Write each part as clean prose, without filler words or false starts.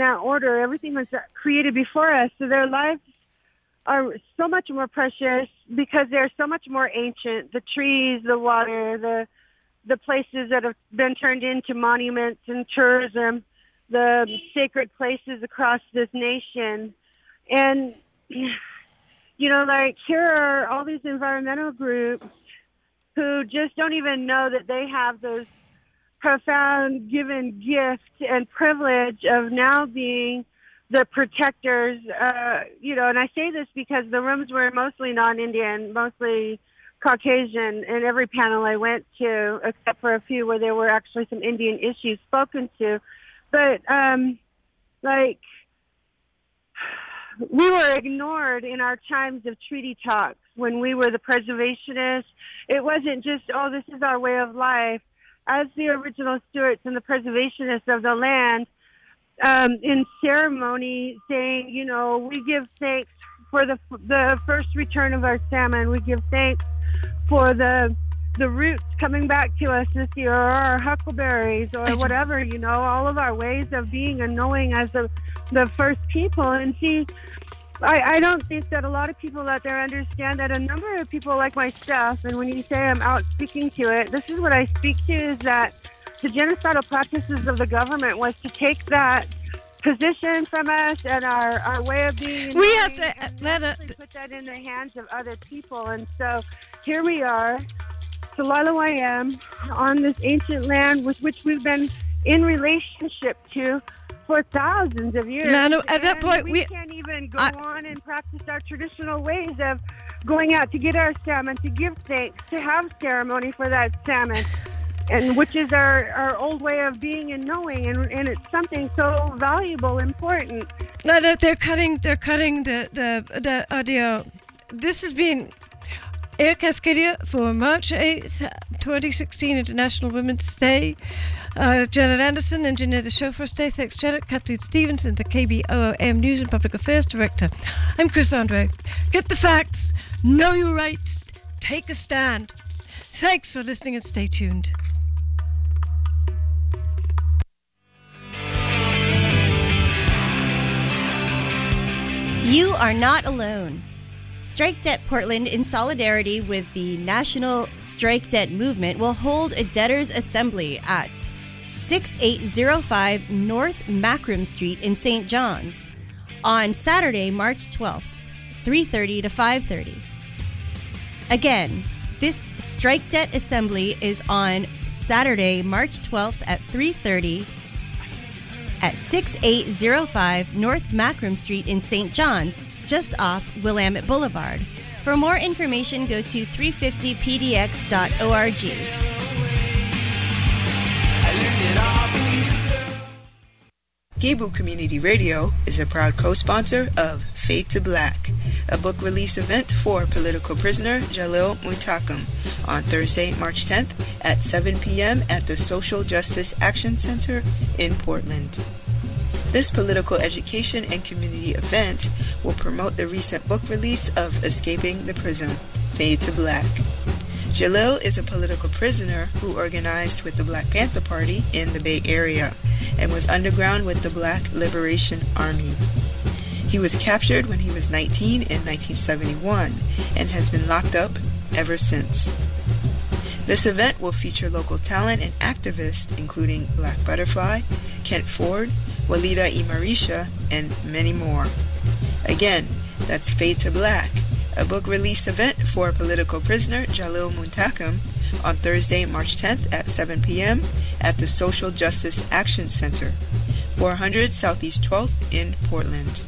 that order. Everything was created before us. So their lives are so much more precious because they're so much more ancient. The trees, the water, the places that have been turned into monuments and tourism, the sacred places across this nation. And, you know, like here are all these environmental groups who just don't even know that they have those profound given gift and privilege of now being the protectors, you know, and I say this because the rooms were mostly non-Indian, mostly Caucasian in every panel I went to, except for a few where there were actually some Indian issues spoken to. But, like, we were ignored in our times of treaty talks when we were the preservationists. It wasn't just, oh, this is our way of life. As the original stewards and the preservationists of the land, in ceremony saying, you know, we give thanks for the first return of our salmon. We give thanks for the roots coming back to us this year, or our huckleberries, or whatever, you know, all of our ways of being and knowing as the first people. And see, I don't think that a lot of people out there understand that a number of people like myself, and when you say I'm out speaking to it, this is what I speak to, is that the genocidal practices of the government was to take that position from us and our way of being. We have to put that in the hands of other people. And so here we are, Tlailawayam, on this ancient land with which we've been in relationship to for thousands of years. No, at that point, we can't even go on and practice our traditional ways of going out to get our salmon, to give thanks, to have ceremony for that salmon, and which is our old way of being and knowing, and it's something so valuable, important. No, they're cutting the audio. This has been Air Cascadia for March 8th, 2016, International Women's Day. Janet Anderson engineered the show for us today. Thanks, Janet. Kathleen Stevenson, the KBOOM News and Public Affairs Director. I'm Chris Andre. Get the facts, know your rights, take a stand. Thanks for listening and stay tuned. You are not alone. Strike Debt Portland, in solidarity with the National Strike Debt Movement, will hold a debtors' assembly at 6805 North Macram Street in St. John's on Saturday, March 12th, 3:30 to 5:30. Again, this Strike Debt Assembly is on Saturday, March 12th at 3:30 at 6805 North Macram Street in St. John's, just off Willamette Boulevard. For more information, go to 350pdx.org. Gabriel Community Radio is a proud co-sponsor of Fade to Black, a book release event for political prisoner Jalil Muntaqim on Thursday, March 10th at 7 p.m. at the Social Justice Action Center in Portland. This political education and community event will promote the recent book release of Escaping the Prison, Fade to Black. Jalil is a political prisoner who organized with the Black Panther Party in the Bay Area and was underground with the Black Liberation Army. He was captured when he was 19 in 1971 and has been locked up ever since. This event will feature local talent and activists including Black Butterfly, Kent Ford, Walida Imarisha, and many more. Again, that's Fade to Black, a book release event for political prisoner Jalil Muntaqim on Thursday, March 10th at 7 p.m. at the Social Justice Action Center, 400 Southeast 12th in Portland.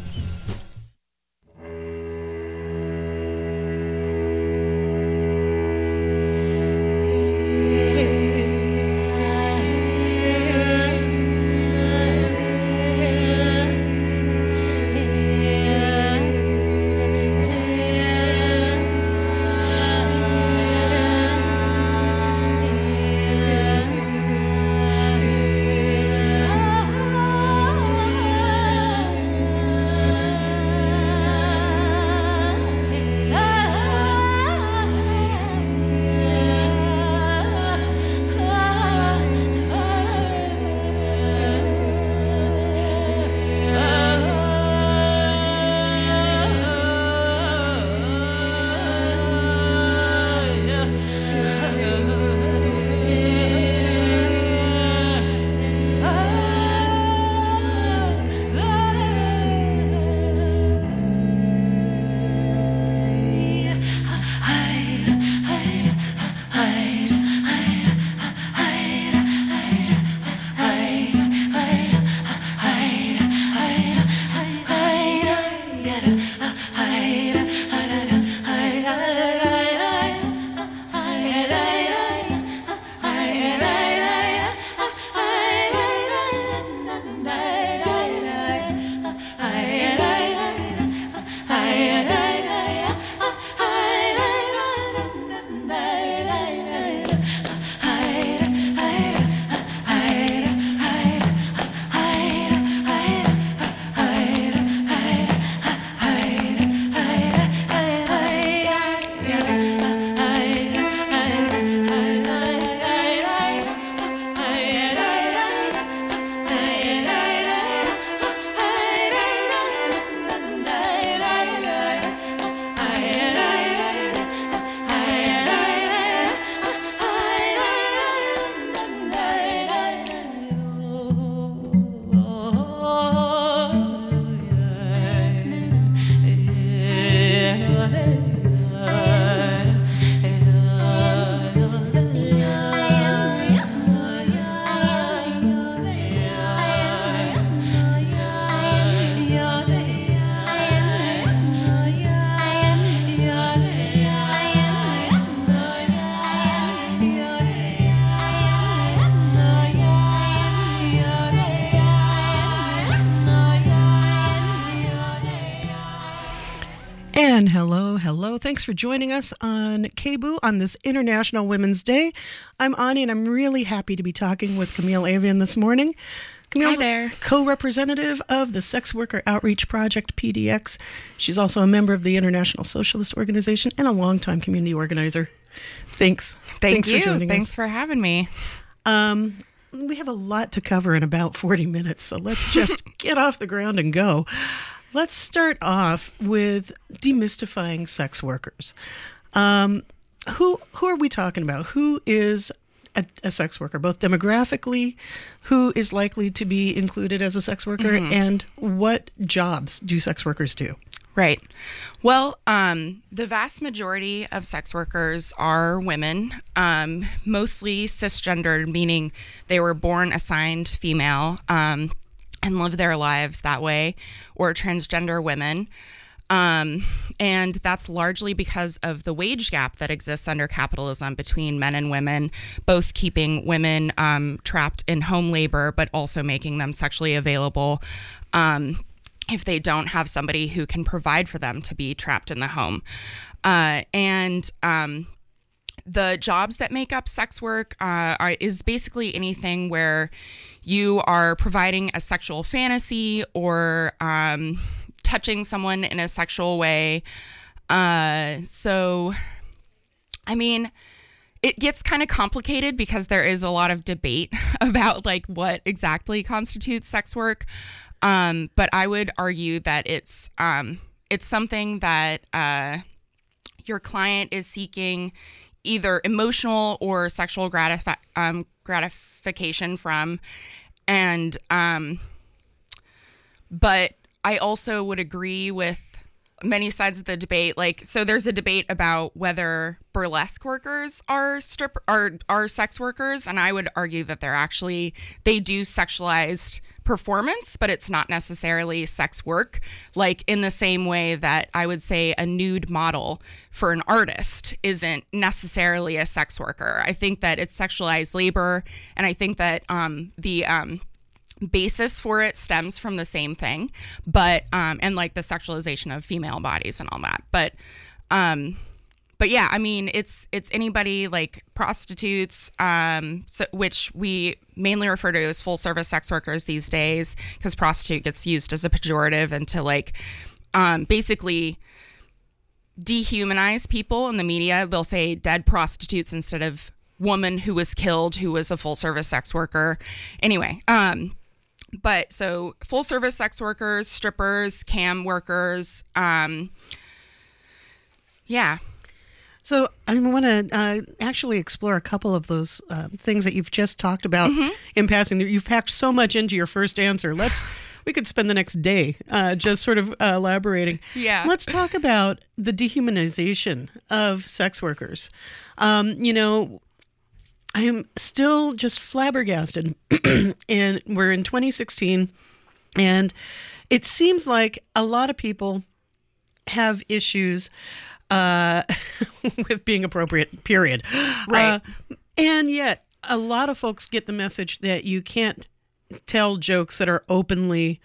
And hello. Thanks for joining us on KBOO on this International Women's Day. I'm Ani, and I'm really happy to be talking with Camille Avian this morning. Camille's co-representative of the Sex Worker Outreach Project, PDX. She's also a member of the International Socialist Organization and a longtime community organizer. Thanks. Thanks for joining us. Thanks for having me. We have a lot to cover in about 40 minutes, so let's just get off the ground and go. Let's start off with demystifying sex workers. Who are we talking about? Who is a sex worker, both demographically, who is likely to be included as a sex worker, and what jobs do sex workers do? Right. Well, the vast majority of sex workers are women, mostly cisgendered, meaning they were born assigned female and live their lives that way, or transgender women. And that's largely because of the wage gap that exists under capitalism between men and women, both keeping women trapped in home labor, but also making them sexually available if they don't have somebody who can provide for them to be trapped in the home. And the jobs that make up sex work is basically anything where you are providing a sexual fantasy or touching someone in a sexual way. So, I mean, it gets kind of complicated because there is a lot of debate about like what exactly constitutes sex work. But I would argue that it's something that your client is seeking either emotional or sexual gratification from. And, but I also would agree with many sides of the debate. Like, so there's a debate about whether burlesque workers are sex workers. And I would argue that they do sexualized performance, but it's not necessarily sex work. Like in the same way that I would say a nude model for an artist isn't necessarily a sex worker. I think that it's sexualized labor. And I think that the basis for it stems from the same thing, but and like the sexualization of female bodies and all that. But yeah, I mean, it's anybody like prostitutes, which we mainly refer to as full service sex workers these days, because prostitute gets used as a pejorative and to like basically dehumanize people in the media. They'll say dead prostitutes instead of woman who was killed, who was a full service sex worker. Anyway, but so full service sex workers, strippers, cam workers, yeah. So I want to actually explore a couple of those things that you've just talked about in passing. You've packed so much into your first answer. We could spend the next day just sort of elaborating. Yeah. Let's talk about the dehumanization of sex workers. I am still just flabbergasted, and we're in 2016, and it seems like a lot of people have issues with being appropriate, period. Right. And yet, a lot of folks get the message that you can't tell jokes that are openly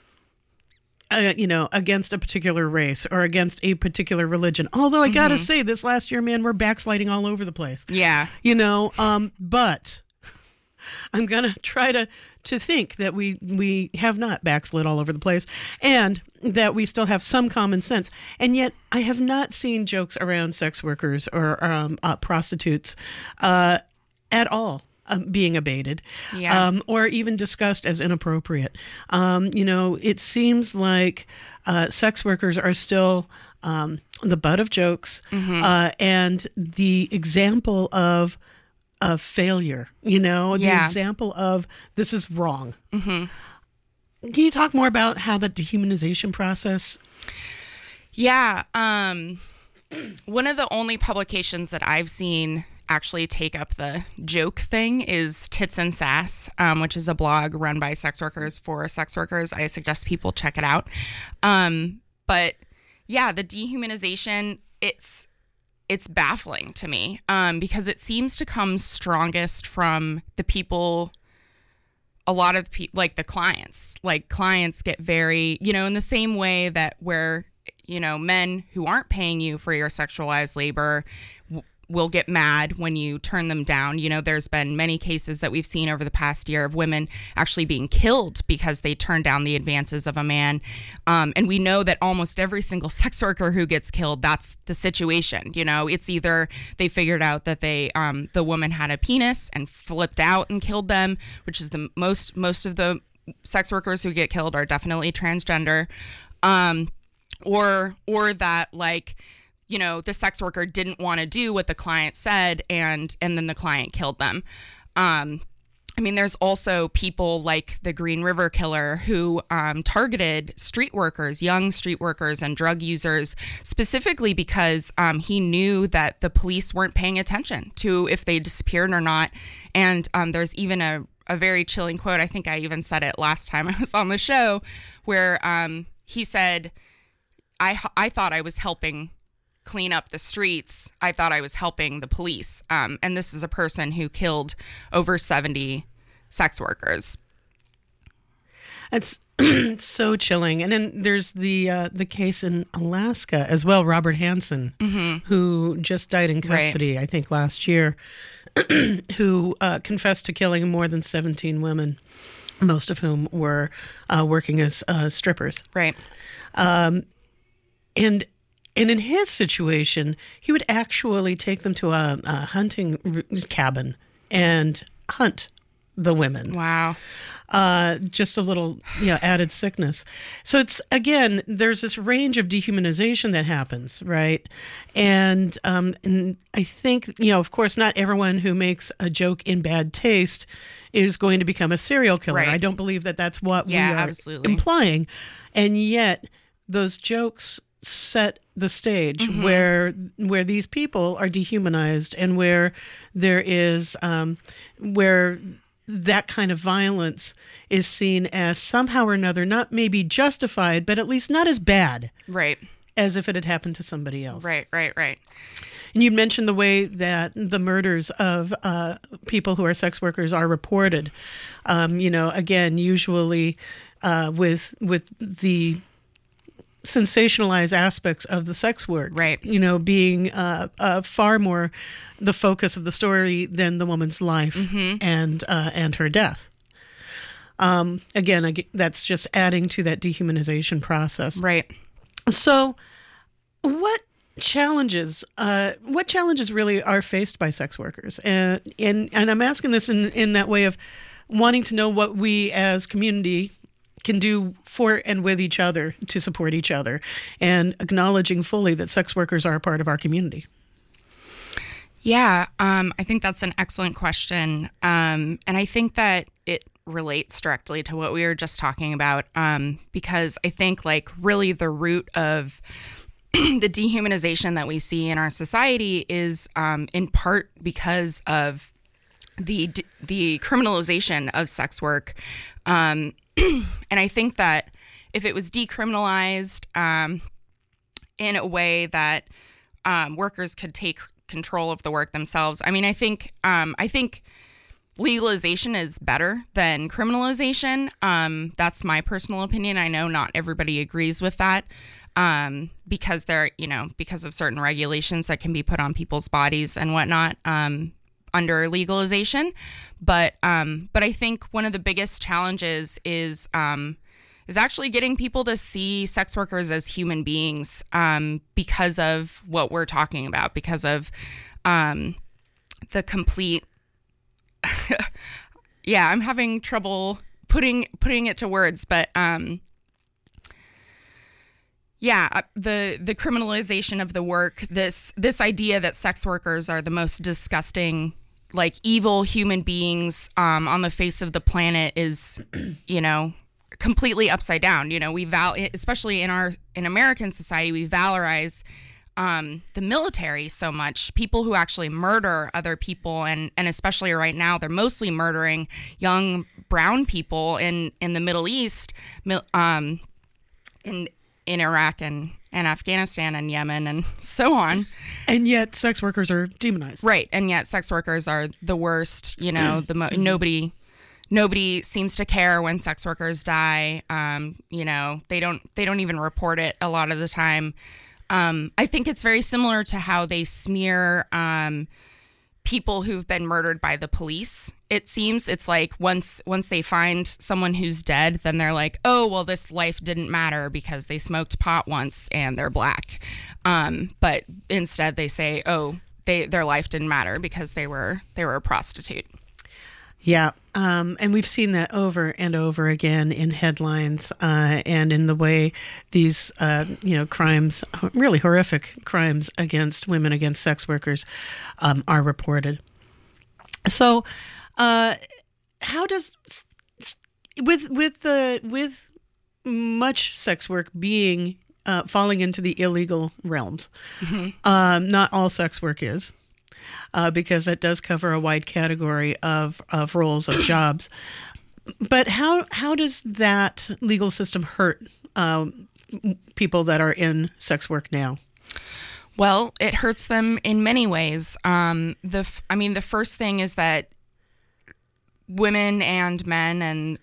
against a particular race or against a particular religion. Although I gotta say, this last year, man, we're backsliding all over the place. Yeah. But I'm gonna try to think that we have not backslid all over the place and that we still have some common sense. And yet I have not seen jokes around sex workers or prostitutes at all being abated, or even discussed as inappropriate. It seems like sex workers are still the butt of jokes and the example of failure, the example of this is wrong. Can you talk more about how the dehumanization process? Yeah. One of the only publications that I've seen actually take up the joke thing is Tits and Sass, which is a blog run by sex workers for sex workers. I suggest people check it out. But yeah, the dehumanization, it's baffling to me because it seems to come strongest from the people, a lot of like the clients. Like clients get very, in the same way that where men who aren't paying you for your sexualized labor will get mad when you turn them down. There's been many cases that we've seen over the past year of women actually being killed because they turned down the advances of a man. And we know that almost every single sex worker who gets killed, that's the situation. It's either they figured out that the woman had a penis and flipped out and killed them, which is the most of the sex workers who get killed are definitely transgender, or that the sex worker didn't want to do what the client said, and then the client killed them. There's also people like the Green River Killer who targeted street workers, young street workers and drug users, specifically because he knew that the police weren't paying attention to if they disappeared or not. And there's even a very chilling quote, I think I even said it last time I was on the show, where he said, I thought I was helping clean up the streets. I thought I was helping the police. And this is a person who killed over 70 sex workers. It's so chilling. And then there's the case in Alaska as well, Robert Hansen, who just died in custody, I think last year, who confessed to killing more than 17 women, most of whom were working as strippers. Right. And in his situation, he would actually take them to a hunting cabin and hunt the women. Wow. Just a little, added sickness. So it's, again, there's this range of dehumanization that happens, right? And I think, of course, not everyone who makes a joke in bad taste is going to become a serial killer. Right. I don't believe that that's what we are absolutely implying. And yet those jokes set the stage where these people are dehumanized, and where there is where that kind of violence is seen as somehow or another not maybe justified, but at least not as bad, right, as if it had happened to somebody else. Right. And you mentioned the way that the murders of people who are sex workers are reported. Again, usually with the sensationalized aspects of the sex work, right? Being far more the focus of the story than the woman's life and her death. Again, that's just adding to that dehumanization process, right? So, what challenges really are faced by sex workers? And I'm asking this in that way of wanting to know what we as community can do for and with each other to support each other, and acknowledging fully that sex workers are a part of our community. Yeah, I think that's an excellent question. And I think that it relates directly to what we were just talking about, because I think really the root of the dehumanization that we see in our society is in part because of the criminalization of sex work. And I think that if it was decriminalized in a way that workers could take control of the work themselves, I think legalization is better than criminalization. That's my personal opinion. I know not everybody agrees with that because because of certain regulations that can be put on people's bodies and whatnot. Under legalization, but I think one of the biggest challenges is actually getting people to see sex workers as human beings, because of what we're talking about, because of the complete. Yeah, I'm having trouble putting it to words, but the criminalization of the work, this idea that sex workers are the most disgusting, evil human beings on the face of the planet is, completely upside down. We especially in American society, we valorize the military so much. People who actually murder other people, and especially right now, they're mostly murdering young brown people in the Middle East, in Iraq and Afghanistan and Yemen and so on. And yet sex workers are demonized. Right. And yet sex workers are the worst, nobody nobody seems to care when sex workers die. They don't even report it a lot of the time. I think it's very similar to how they smear people who've been murdered by the police. It seems it's like once they find someone who's dead, then they're like, oh, well, this life didn't matter because they smoked pot once and they're black. But instead they say, oh, their life didn't matter because they were a prostitute. Yeah. And we've seen that over and over again in headlines and in the way these, crimes, really horrific crimes against women, against sex workers, are reported. So how does, with much sex work being falling into the illegal realms, not all sex work is. Because that does cover a wide category of roles, of jobs. But how does that legal system hurt people that are in sex work now? Well, it hurts them in many ways. The first thing is that women and men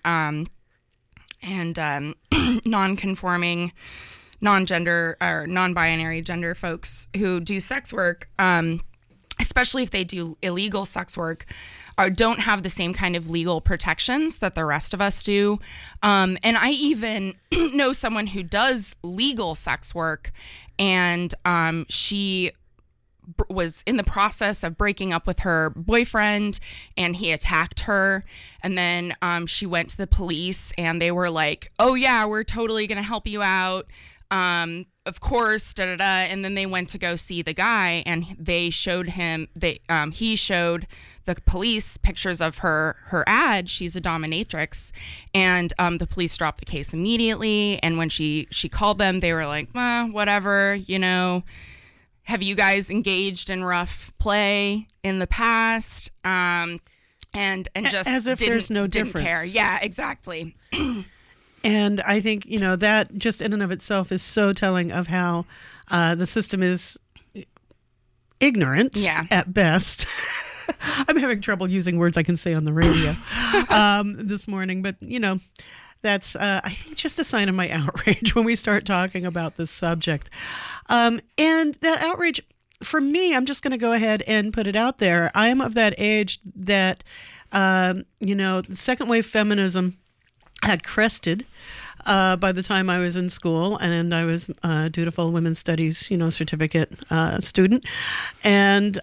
and non-conforming, non-gender or non-binary gender folks who do sex work, especially if they do illegal sex work, don't have the same kind of legal protections that the rest of us do. And I even know someone who does legal sex work, and she was in the process of breaking up with her boyfriend, and he attacked her. And then she went to the police, and they were like, oh, yeah, we're totally going to help you out. Of course, and then they went to go see the guy, and they showed him, he showed the police pictures of her ad. She's a dominatrix, and the police dropped the case immediately. And when she called them, they were like, whatever, have you guys engaged in rough play in the past? And just as if there's no difference. Didn't care. Yeah, exactly. And I think, that just in and of itself is so telling of how the system is ignorant at best. I'm having trouble using words I can say on the radio this morning. But, that's, I think, just a sign of my outrage when we start talking about this subject. And that outrage, for me, I'm just going to go ahead and put it out there. I'm of that age that, second wave feminism had crested by the time I was in school, and I was a dutiful women's studies, certificate student, and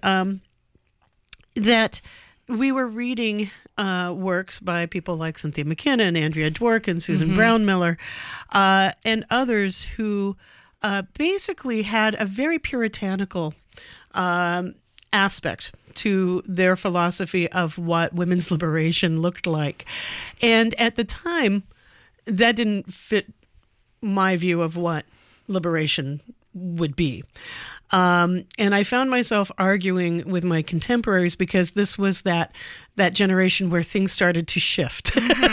that we were reading works by people like Cynthia McKenna and Andrea Dworkin, Susan Brown Miller, and others who basically had a very puritanical aspect to their philosophy of what women's liberation looked like. And at the time, that didn't fit my view of what liberation would be. And I found myself arguing with my contemporaries because this was that generation where things started to shift.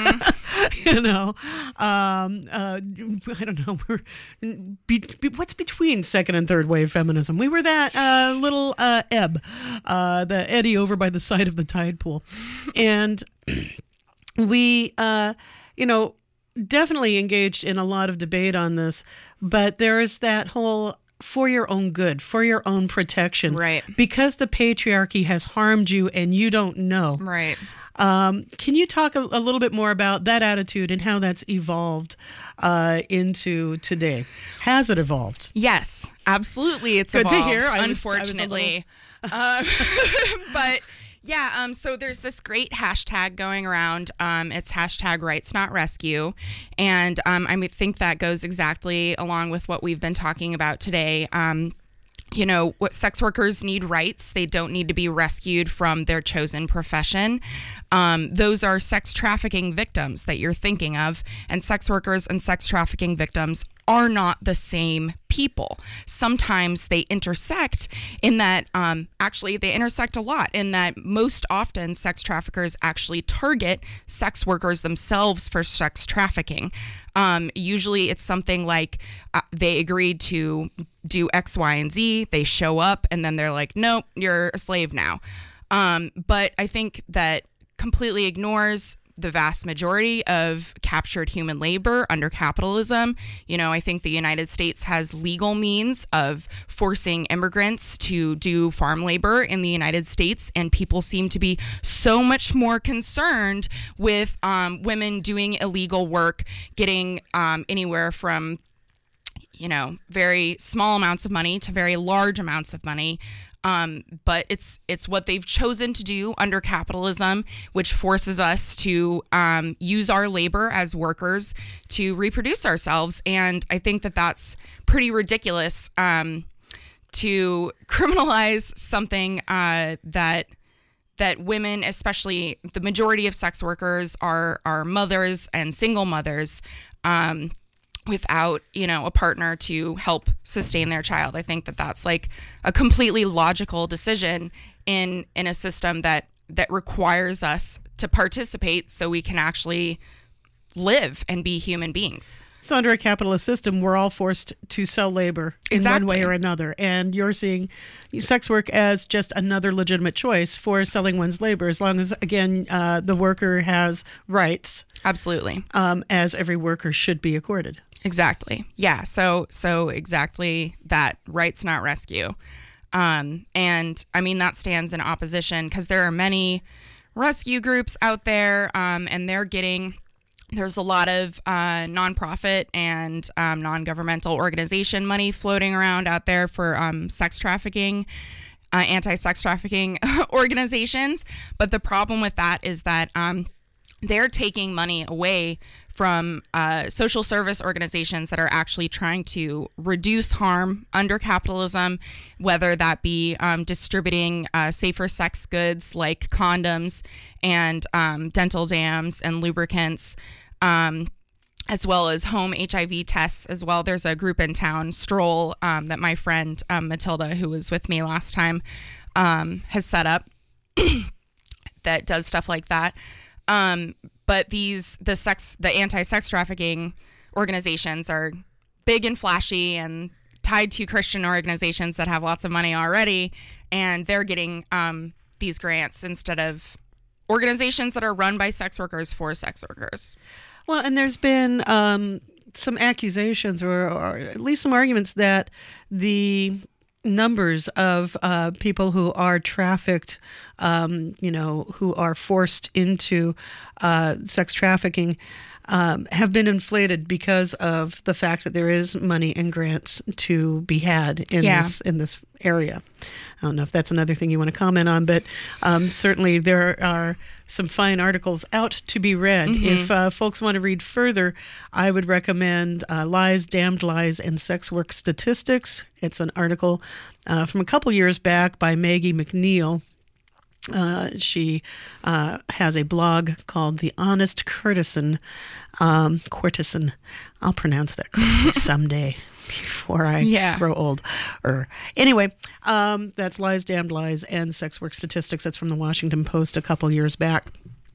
I don't know. What's between second and third wave feminism? We were that little ebb, the eddy over by the side of the tide pool. And we, definitely engaged in a lot of debate on this, but there is that whole for your own good, for your own protection. Right. Because the patriarchy has harmed you and you don't know. Right. Can you talk a little bit more about that attitude and how that's evolved into today? Has it evolved? Yes, absolutely. It's good evolved, to hear. Unfortunately. But yeah, so there's this great hashtag going around. It's hashtag Rights Not Rescue. And I think that goes exactly along with what we've been talking about today. What sex workers need rights. They don't need to be rescued from their chosen profession. Those are sex trafficking victims that you're thinking of. And sex workers and sex trafficking victims are not the same people. Sometimes they intersect in that, actually they intersect a lot in that most often sex traffickers actually target sex workers themselves for sex trafficking. Usually it's something like they agreed to do X, Y, and Z. They show up and then they're like, nope, you're a slave now. But I think that completely ignores the vast majority of captured human labor under capitalism. You know, I think the United States has legal means of forcing immigrants to do farm labor in the United States, and people seem to be so much more concerned with women doing illegal work, getting anywhere from, you know, very small amounts of money to very large amounts of money. But it's what they've chosen to do under capitalism, which forces us to use our labor as workers to reproduce ourselves. And I think that that's pretty ridiculous to criminalize something that women, especially the majority of sex workers, are mothers and single mothers. Without, you know, a partner to help sustain their child. I think that that's like a completely logical decision in a system that requires us to participate so we can actually live and be human beings. So under a capitalist system, we're all forced to sell labor in one way or another. And you're seeing sex work as just another legitimate choice for selling one's labor, as long as, again, the worker has rights. Absolutely. As every worker should be accorded. Exactly. Yeah. So exactly that. Rights, not rescue. And I mean, that stands in opposition because there are many rescue groups out there, and there's a lot of nonprofit and non-governmental organization money floating around out there for sex trafficking, anti-sex trafficking organizations. But the problem with that is that they're taking money away from social service organizations that are actually trying to reduce harm under capitalism, whether that be distributing safer sex goods like condoms and dental dams and lubricants, as well as home HIV tests as well. There's a group in town, Stroll, that my friend Matilda, who was with me last time, has set up that does stuff like that. But the anti-sex trafficking organizations are big and flashy and tied to Christian organizations that have lots of money already, and they're getting these grants instead of organizations that are run by sex workers for sex workers. Well, and there's been some accusations or at least some arguments that the numbers of people who are trafficked, who are forced into sex trafficking, have been inflated because of the fact that there is money and grants to be had in this area. I don't know if that's another thing you want to comment on, but certainly there are some fine articles out to be read. Mm-hmm. If folks want to read further, I would recommend Lies, Damned Lies, and Sex Work Statistics. It's an article from a couple years back by Maggie McNeil. She has a blog called The Honest Courtesan. I'll pronounce that correctly someday before I grow old. Anyway, that's Lies, Damned Lies, and Sex Work Statistics. That's from the Washington Post a couple years back.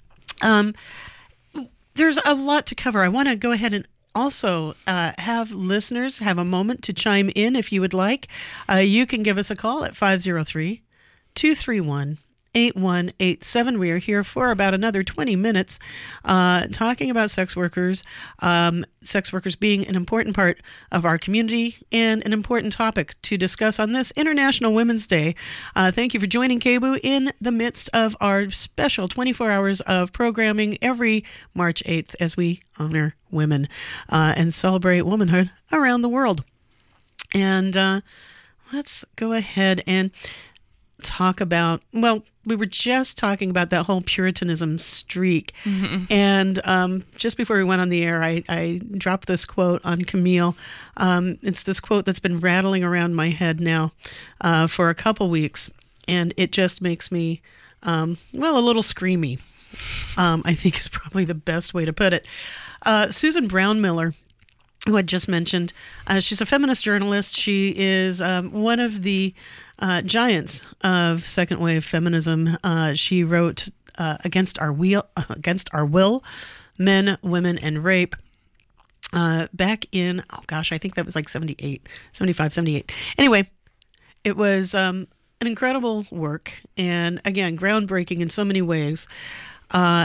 There's a lot to cover. I want to go ahead and also have listeners have a moment to chime in if you would like. You can give us a call at 503-231-8187. We are here for about another 20 minutes talking about sex workers being an important part of our community and an important topic to discuss on this International Women's Day. Thank you for joining KBOO in the midst of our special 24 hours of programming every March 8th as we honor women and celebrate womanhood around the world. And let's go ahead and talk about, we were just talking about that whole Puritanism streak. Mm-hmm. And just before we went on the air, I dropped this quote on Camille. It's this quote that's been rattling around my head now for a couple weeks. And it just makes me, a little screamy, I think is probably the best way to put it. Susan Brownmiller, who I just mentioned, she's a feminist journalist. She is one of the giants of second wave feminism. She wrote Against Our Will, Men, Women, and Rape back in, I think that was like 75, 78. Anyway, it was an incredible work and, again, groundbreaking in so many ways.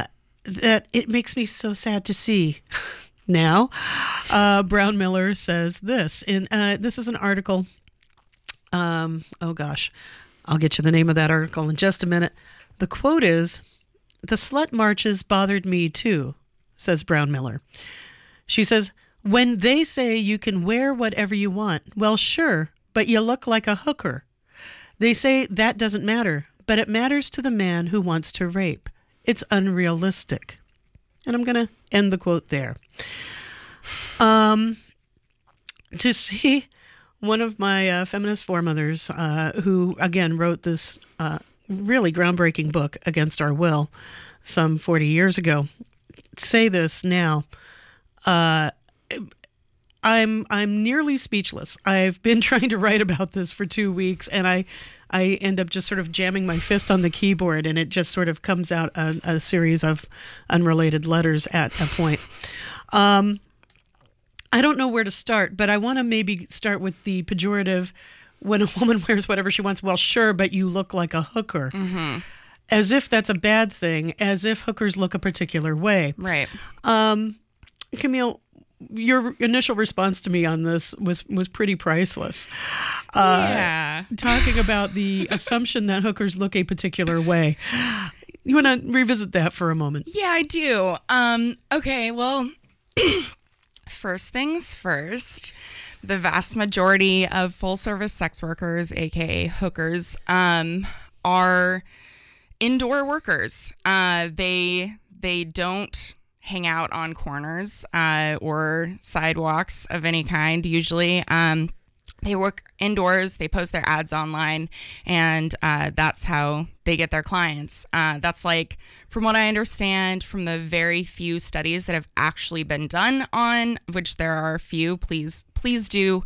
that it makes me so sad to see. Now, Brown Miller says this. This is an article. Oh gosh, I'll get you the name of that article in just a minute. The quote is, "The slut marches bothered me too," says Brown Miller. She says, "When they say you can wear whatever you want, well, sure, but you look like a hooker. They say that doesn't matter, but it matters to the man who wants to rape. It's unrealistic." And I'm going to end the quote there. To see one of my feminist foremothers, who, again, wrote this really groundbreaking book, Against Our Will, some 40 years ago, say this now, I'm nearly speechless. I've been trying to write about this for 2 weeks, and I end up just sort of jamming my fist on the keyboard, and it just sort of comes out a series of unrelated letters at a point. I don't know where to start, but I want to maybe start with the pejorative, when a woman wears whatever she wants, well, sure, but you look like a hooker. Mm-hmm. As if that's a bad thing, as if hookers look a particular way. Right. Camille, your initial response to me on this was pretty priceless. Yeah. Talking about the assumption that hookers look a particular way. You want to revisit that for a moment? Yeah, I do. Okay, well, first things first, the vast majority of full-service sex workers, aka hookers, are indoor workers. They don't hang out on corners or sidewalks of any kind usually. They work indoors, they post their ads online, and that's how they get their clients. That's like, from what I understand, from the very few studies that have actually been done on, which there are a few, please do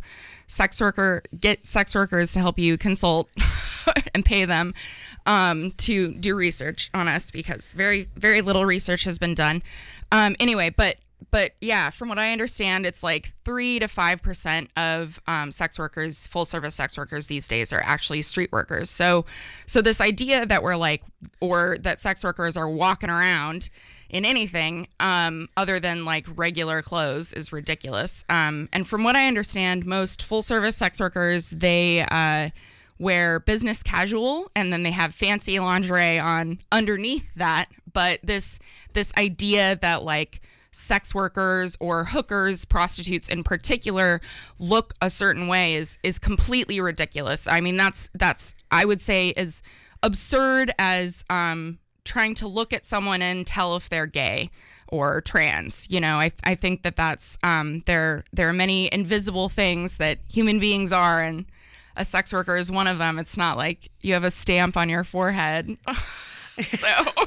get sex workers to help you consult and pay them to do research on us, because very, very little research has been done. Anyway, but yeah, from what I understand, it's like 3 to 5% of sex workers, full service sex workers these days, are actually street workers. So this idea that we're like, or that sex workers are walking around in anything other than like regular clothes is ridiculous. And from what I understand, most full service sex workers, they wear business casual, and then they have fancy lingerie on underneath that. But this idea that like sex workers or hookers, prostitutes in particular, look a certain way is completely ridiculous. I mean, that's I would say as absurd as trying to look at someone and tell if they're gay or trans. You know, I think that's there are many invisible things that human beings are, and a sex worker is one of them. It's not like you have a stamp on your forehead. So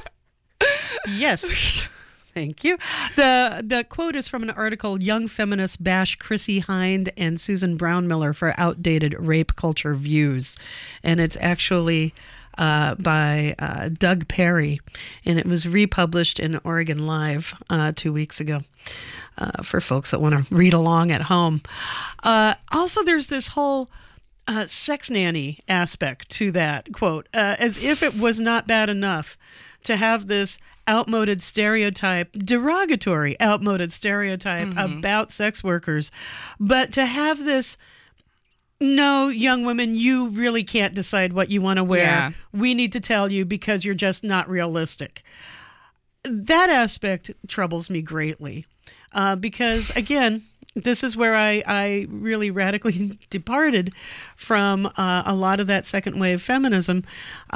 yes. Thank you. The quote is from an article, Young Feminists Bash Chrissie Hynde and Susan Brown Miller for Outdated Rape Culture Views. And it's actually by Doug Perry, and it was republished in Oregon Live 2 weeks ago for folks that want to read along at home. Also, there's this whole sex nanny aspect to that quote, as if it was not bad enough to have this outmoded stereotype, derogatory outmoded stereotype about sex workers, but to have this, no, young women, you really can't decide what you want to wear. Yeah. We need to tell you because you're just not realistic. That aspect troubles me greatly because, again, this is where I really radically departed from a lot of that second wave feminism.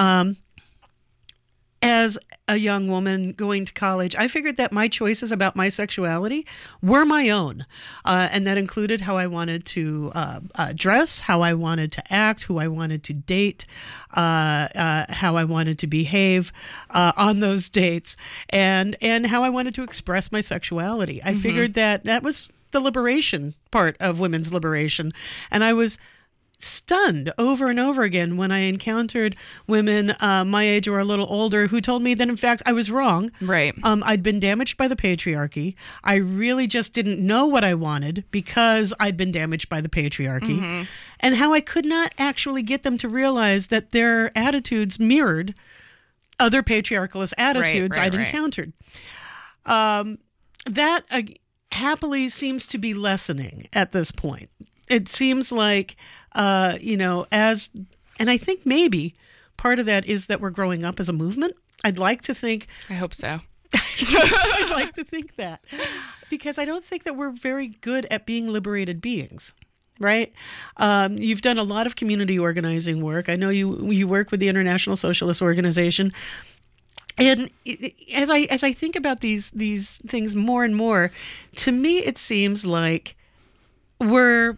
As a young woman going to college, I figured that my choices about my sexuality were my own. And that included how I wanted to dress, how I wanted to act, who I wanted to date, how I wanted to behave on those dates, and how I wanted to express my sexuality. I figured that was the liberation part of women's liberation. And I was stunned over and over again when I encountered women my age or a little older who told me that, in fact, I was wrong. Right. I'd been damaged by the patriarchy. I really just didn't know what I wanted because I'd been damaged by the patriarchy. And how I could not actually get them to realize that their attitudes mirrored other patriarchalist attitudes I'd encountered. that happily seems to be lessening at this point. It seems like, and I think maybe part of that is that we're growing up as a movement. I'd like to think. I hope so. I'd like to think that, because I don't think that we're very good at being liberated beings. Right? You've done a lot of community organizing work. I know you work with the International Socialist Organization. And as I think about these things more and more, to me it seems like we're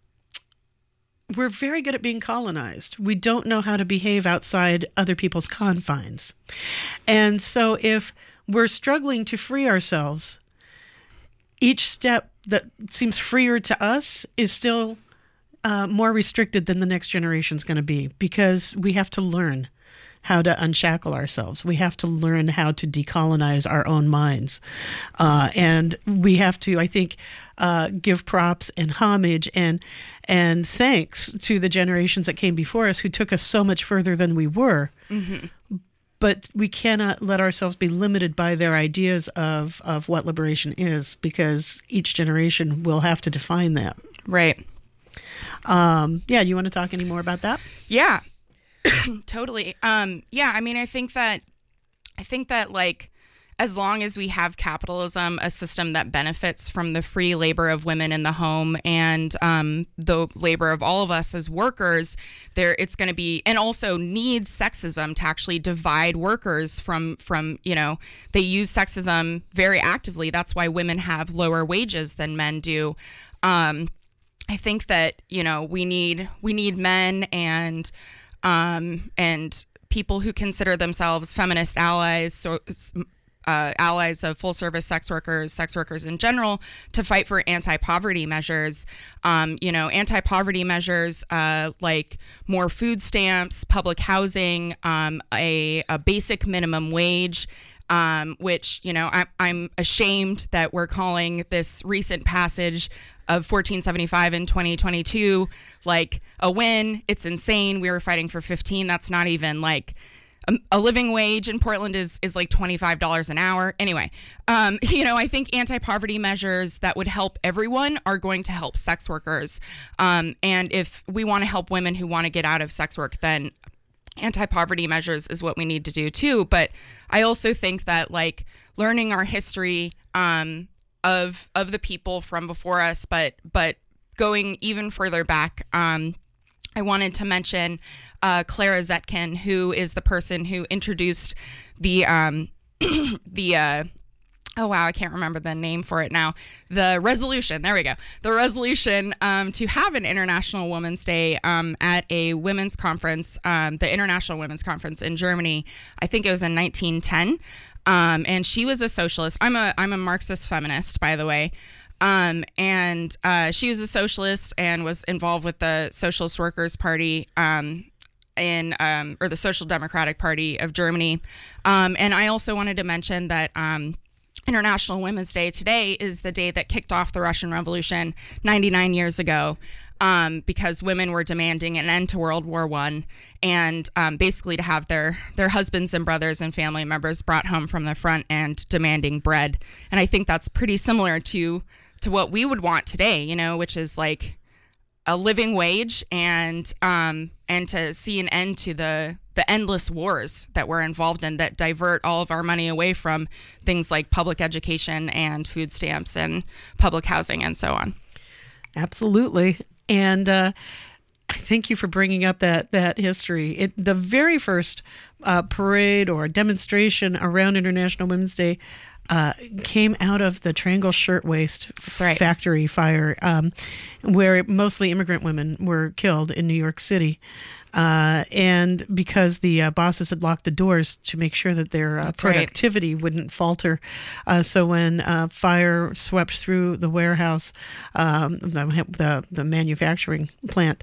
very good at being colonized. We don't know how to behave outside other people's confines. And so if we're struggling to free ourselves, each step that seems freer to us is still more restricted than the next generation's going to be, because we have to learn how to unshackle ourselves. We have to learn how to decolonize our own minds. And we have to, I think, give props and homage and thanks to the generations that came before us who took us so much further than we were. Mm-hmm. But we cannot let ourselves be limited by their ideas of what liberation is, because each generation will have to define that. Right. You want to talk any more about that? Yeah, totally. I mean, I think that like, as long as we have capitalism, a system that benefits from the free labor of women in the home and the labor of all of us as workers, it's going to be, and also needs sexism to actually divide workers from they use sexism very actively. That's why women have lower wages than men do. I think that we need men and people who consider themselves feminist allies, allies of full-service sex workers in general, to fight for anti-poverty measures. Anti-poverty measures like more food stamps, public housing, a basic minimum wage, which I'm ashamed that we're calling this recent passage of 1475 in 2022 like a win. It's insane. We were fighting for 15. That's not even like a living wage in Portland is like $25 an hour. Anyway, I think anti-poverty measures that would help everyone are going to help sex workers. And if we want to help women who want to get out of sex work, then anti-poverty measures is what we need to do too. But I also think that like learning our history of the people from before us, but going even further back, I wanted to mention Clara Zetkin, who is the person who introduced the oh wow, I can't remember the name for it now. The resolution, there we go. The resolution to have an International Women's Day at a women's conference, the International Women's Conference in Germany. I think it was in 1910. And she was a socialist. I'm a Marxist feminist, by the way. And she was a socialist and was involved with the Socialist Workers' Party or the Social Democratic Party of Germany. And I also wanted to mention that International Women's Day today is the day that kicked off the Russian Revolution 99 years ago. Because women were demanding an end to World War I and basically to have their husbands and brothers and family members brought home from the front and demanding bread. And I think that's pretty similar to what we would want today, which is like a living wage and to see an end to the endless wars that we're involved in that divert all of our money away from things like public education and food stamps and public housing and so on. Absolutely. And thank you for bringing up that history. The very first parade or demonstration around International Women's Day came out of the Triangle Shirtwaist factory fire, where mostly immigrant women were killed in New York City. And because the bosses had locked the doors to make sure that their productivity wouldn't falter. So when fire swept through the warehouse, the manufacturing plant,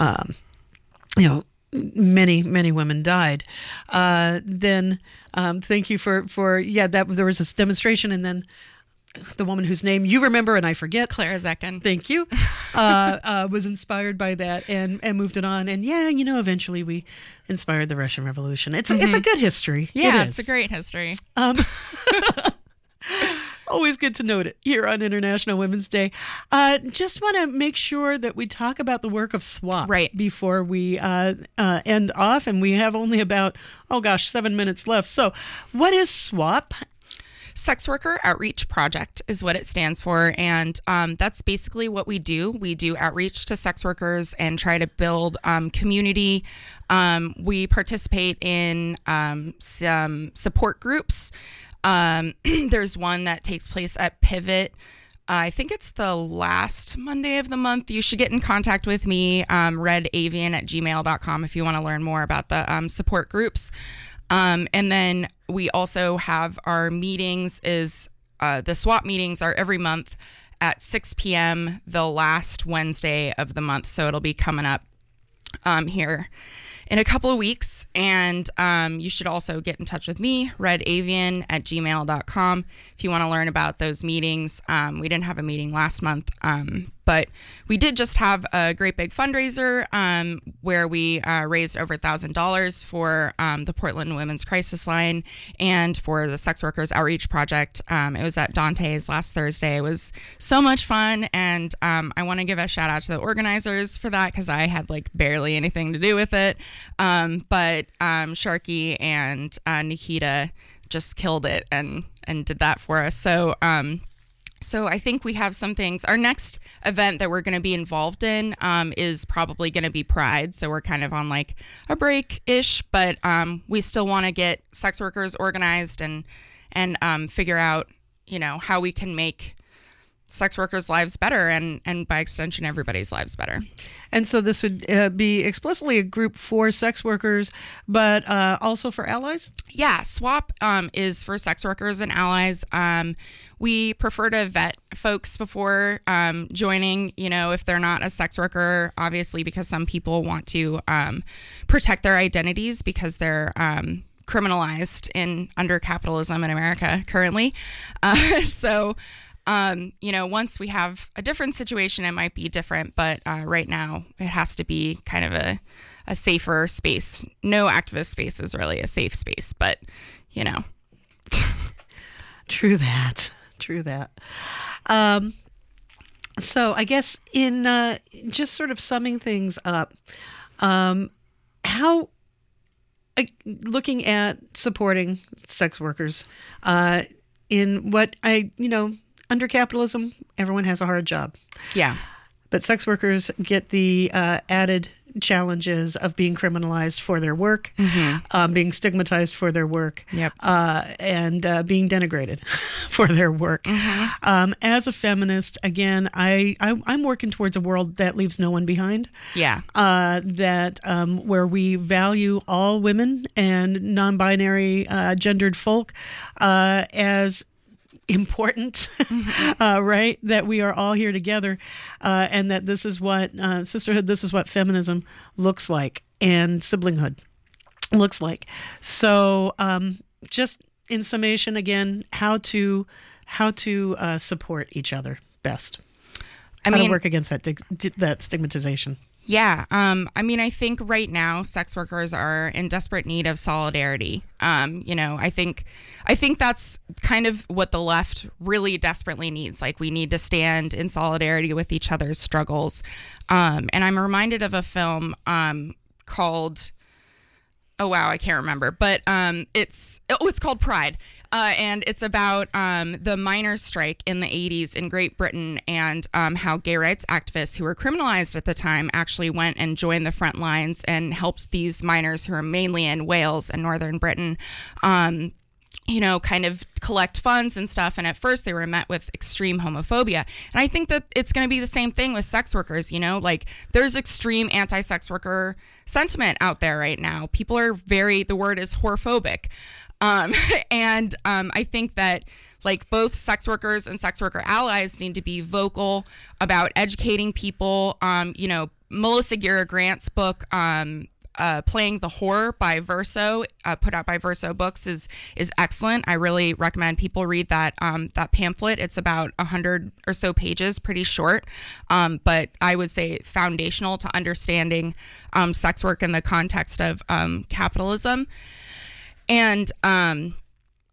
many women died. Then thank you for that. There was this demonstration, and then the woman whose name you remember and I forget, Clara Zetkin. Thank you. Was inspired by that and moved it on. And eventually we inspired the Russian Revolution. It's a good history. Yeah, it's a great history. Always good to note it here on International Women's Day. Just want to make sure that we talk about the work of SWAP before we end off, and we have only about 7 minutes left. So what is SWAP? Sex Worker Outreach Project is what it stands for, and that's basically what we do. We do outreach to sex workers and try to build community. We participate in some support groups. There's one that takes place at Pivot. I think it's the last Monday of the month. You should get in contact with me, redavian@gmail.com, if you want to learn more about the support groups. And then we also have our meetings the SWAP meetings are every month at 6 p.m. the last Wednesday of the month. So it'll be coming up here in a couple of weeks. And you should also get in touch with me, redavian@gmail.com, if you want to learn about those meetings. We didn't have a meeting last month, but we did just have a great big fundraiser where we raised over $1,000 for the Portland Women's Crisis Line and for the Sex Workers Outreach Project. It was at Dante's last Thursday. It was so much fun, and I want to give a shout out to the organizers for that, because I had barely anything to do with it. But Sharky and Nikita just killed it and did that for us. So I think we have some things. Our next event that we're going to be involved in is probably going to be Pride. So we're kind of on a break-ish, but we still want to get sex workers organized and figure out, how we can make sex workers' lives better and by extension, everybody's lives better. And so this would be explicitly a group for sex workers, but also for allies? Yeah, SWAP is for sex workers and allies. We prefer to vet folks before joining, if they're not a sex worker, obviously, because some people want to protect their identities because they're criminalized under capitalism in America currently. Once we have a different situation, it might be different, but right now it has to be kind of a safer space. No activist space is really a safe space, but True that. So I guess in just sort of summing things up, how looking at supporting sex workers in what under capitalism, everyone has a hard job. Yeah. But sex workers get the added challenges of being criminalized for their work, being stigmatized for their work, and being denigrated for their work. As a feminist, again, I'm working towards a world that leaves no one behind. Yeah. Where we value all women and non-binary gendered folk as important, right? That we are all here together, and that this is what sisterhood, this is what feminism looks like, and siblinghood looks like. So, just in summation, again, how to support each other best. How to work against that stigmatization. Yeah. I think right now sex workers are in desperate need of solidarity. I think that's kind of what the left really desperately needs. We need to stand in solidarity with each other's struggles. And I'm reminded of a film called, I can't remember, but it's called Pride. And it's about the miners' strike in the 80s in Great Britain, and how gay rights activists who were criminalized at the time actually went and joined the front lines and helped these miners who are mainly in Wales and Northern Britain, kind of collect funds and stuff. And at first they were met with extreme homophobia. And I think that it's going to be the same thing with sex workers. There's extreme anti-sex worker sentiment out there right now. People are the word is whorephobic. And I think that both sex workers and sex worker allies need to be vocal about educating people. Melissa Gira Grant's book, Playing the Whore by Verso, put out by Verso Books, is excellent. I really recommend people read that pamphlet. It's about 100 or so pages, pretty short, but I would say foundational to understanding sex work in the context of capitalism. And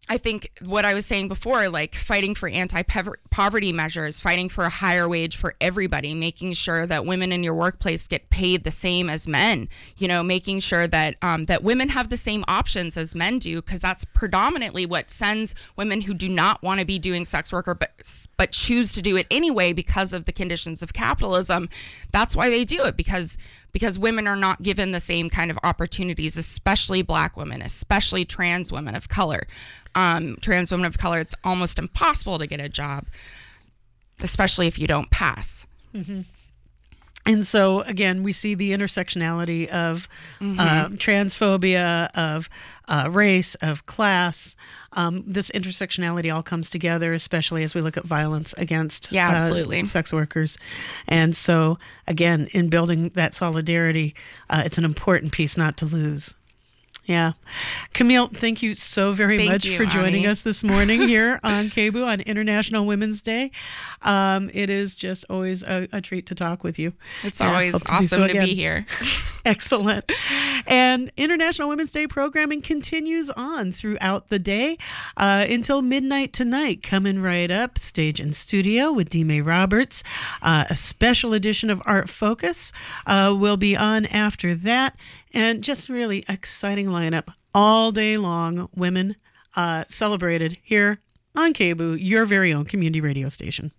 I think what I was saying before, like fighting for anti-poverty measures, fighting for a higher wage for everybody, making sure that women in your workplace get paid the same as men, making sure that that women have the same options as men do, because that's predominantly what sends women who do not want to be doing sex work but choose to do it anyway because of the conditions of capitalism. That's why they do it, because women are not given the same kind of opportunities, especially Black women, especially trans women of color. Trans women of color, it's almost impossible to get a job, especially if you don't pass. Mm-hmm. And so, again, we see the intersectionality of transphobia, of race, of class. This intersectionality all comes together, especially as we look at violence against absolutely. Sex workers. And so, again, in building that solidarity, it's an important piece not to lose. Yeah. Camille, thank you so very much for joining us this morning here on KBOO on International Women's Day. It is just always a treat to talk with you. It's always awesome to be here. Excellent. And International Women's Day programming continues on throughout the day until midnight tonight. Coming right up, Stage and Studio with D. Roberts. A special edition of Art Focus will be on after that. And just really exciting lineup all day long. Women celebrated here on KBOO, your very own community radio station.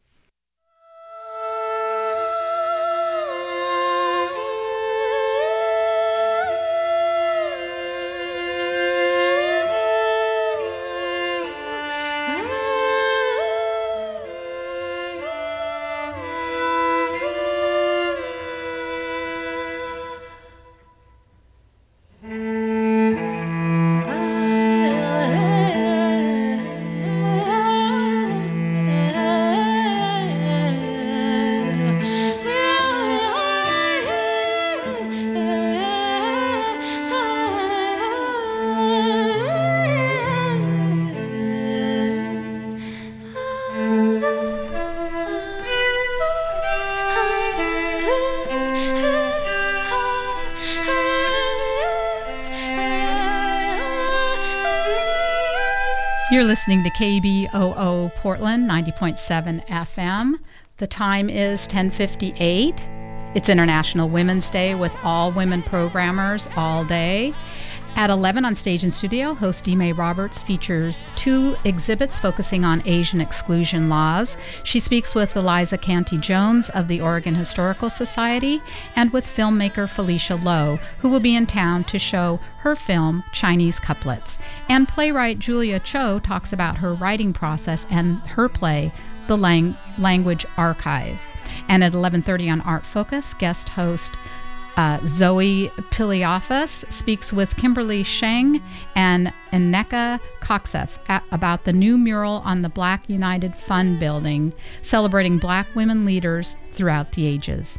You're listening to KBOO Portland 90.7 FM. The time is 10:58. It's International Women's Day with all women programmers all day. At 11 on Stage and Studio, host D. Roberts features 2 exhibits focusing on Asian exclusion laws. She speaks with Eliza Canty-Jones of the Oregon Historical Society and with filmmaker Felicia Lowe, who will be in town to show her film Chinese Couplets. And playwright Julia Cho talks about her writing process and her play, The Language Archive. And at 11:30 on Art Focus, guest host Zoe Piliafas speaks with Kimberly Sheng and Nneka Coxef about the new mural on the Black United Fund building, celebrating Black women leaders throughout the ages.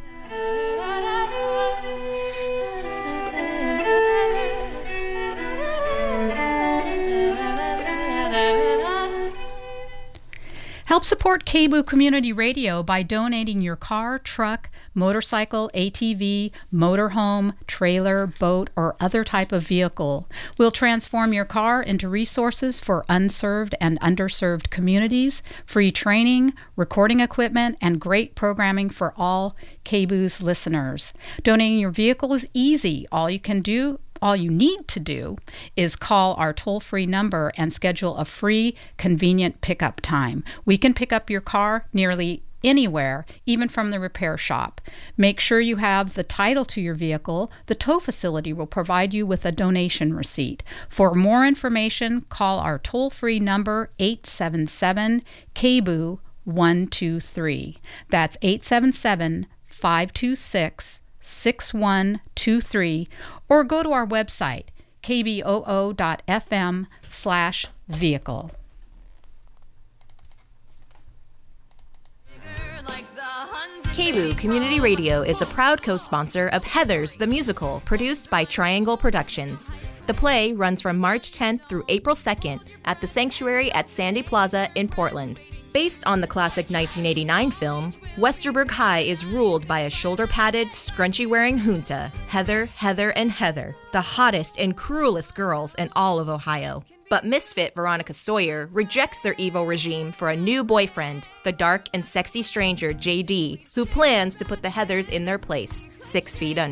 Help support KBOO Community Radio by donating your car, truck, motorcycle, ATV, motorhome, trailer, boat, or other type of vehicle. We'll transform your car into resources for unserved and underserved communities, free training, recording equipment, and great programming for all KBOO's listeners. Donating your vehicle is easy. All you need to do is call our toll-free number and schedule a free, convenient pickup time. We can pick up your car nearly anywhere, even from the repair shop. Make sure you have the title to your vehicle. The tow facility will provide you with a donation receipt. For more information, call our toll-free number 877-KBOO-123. That's 877-526-6123, or go to our website, kboo.fm/vehicle. KBOO Community Radio is a proud co-sponsor of Heathers the Musical, produced by Triangle Productions. The play runs from March 10th through April 2nd at the Sanctuary at Sandy Plaza in Portland. Based on the classic 1989 film, Westerberg High is ruled by a shoulder-padded, scrunchy-wearing junta, Heather, Heather, and Heather, the hottest and cruelest girls in all of Ohio. But misfit Veronica Sawyer rejects their evil regime for a new boyfriend, the dark and sexy stranger JD, who plans to put the Heathers in their place, 6 feet under.